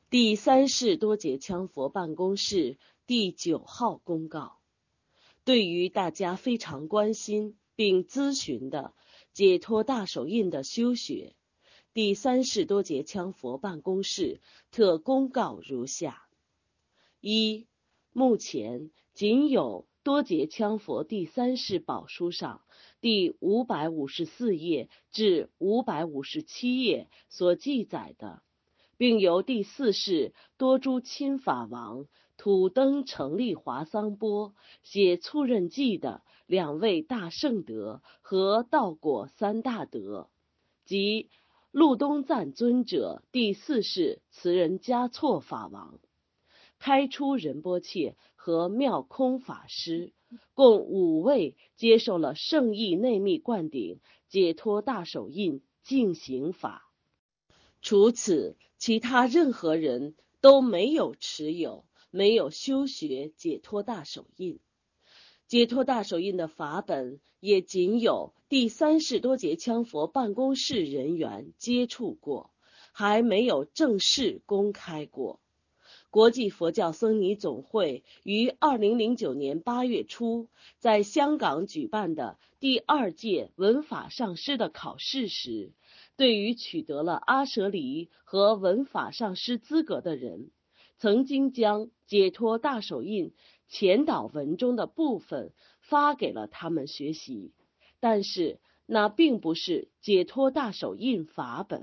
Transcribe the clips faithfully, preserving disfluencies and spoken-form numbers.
第三世多杰羌佛办公室第九号公告：对于大家非常关心并咨询的解脱大手印的修学，第三世多杰羌佛办公室特公告如下：一、目前仅有多杰羌佛第三世宝书上第五百五十四页至五百五十七页所记载的，并由第四世多珠钦法王土登成立华桑波写促任记的两位大圣德和道果三大德，即路东赞尊者第四世慈仁嘉措法王、开出仁波切和妙空法师，共五位接受了圣意内密灌顶解脱大手印净行法。除此，其他任何人都没有持有、没有修学解脱大手印。解脱大手印的法本也仅有第三世多杰羌佛办公室人员接触过，还没有正式公开过。国际佛教僧尼总会于二零零九年八月初在香港举办的第二届文法上师的考试时，对于取得了阿舍离和文法上师资格的人，曾经将解脱大手印前导文中的部分发给了他们学习，但是那并不是解脱大手印法本。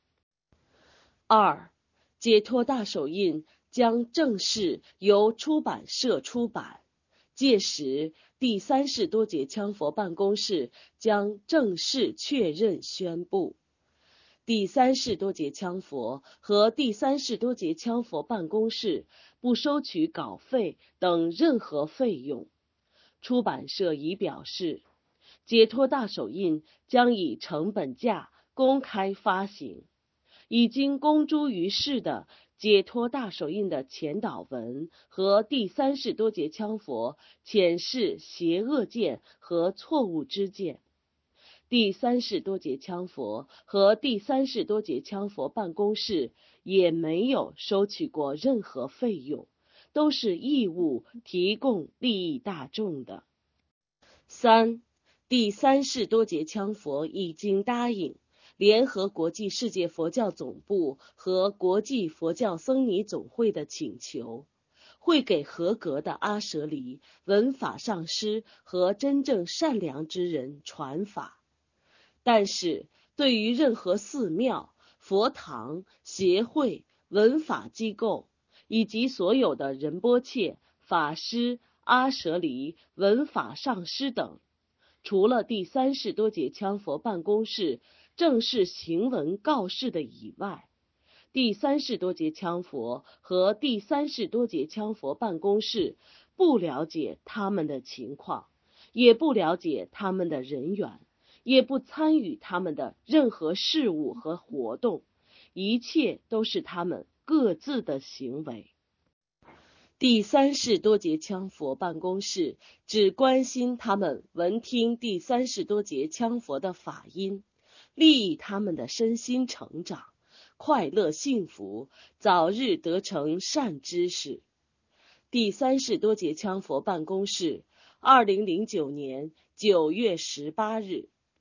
二、解脱大手印将正式由出版社出版，届时第三世多杰羌佛办公室将正式确认宣布。第三世多杰羌佛和第三世多杰羌佛办公室不收取稿费等任何费用。出版社已表示，解脱大手印将以成本价公开发行。已经公诸于世的解脱大手印的前导文和第三世多杰羌佛浅释邪恶见和错误之见，第三世多杰羌佛和第三世多杰羌佛办公室也没有收取过任何费用，都是义务提供利益大众的。三、第三世多杰羌佛已经答应联合国际世界佛教总部和国际佛教僧尼总会的请求，会给合格的阿舍离、文法上师和真正善良之人传法。但是对于任何寺庙、佛堂、协会、文法机构以及所有的仁波切、法师、阿舍离、文法上师等，除了第三世多杰羌佛办公室正式行文告示的以外，第三世多杰羌佛和第三世多杰羌佛办公室不了解他们的情况，也不了解他们的人员，也不参与他们的任何事务和活动，一切都是他们各自的行为。第三世多杰羌佛办公室只关心他们闻听第三世多杰羌佛的法音，利益他们的身心成长，快乐幸福，早日得成善知识。第三世多杰羌佛办公室二零零九年九月十八日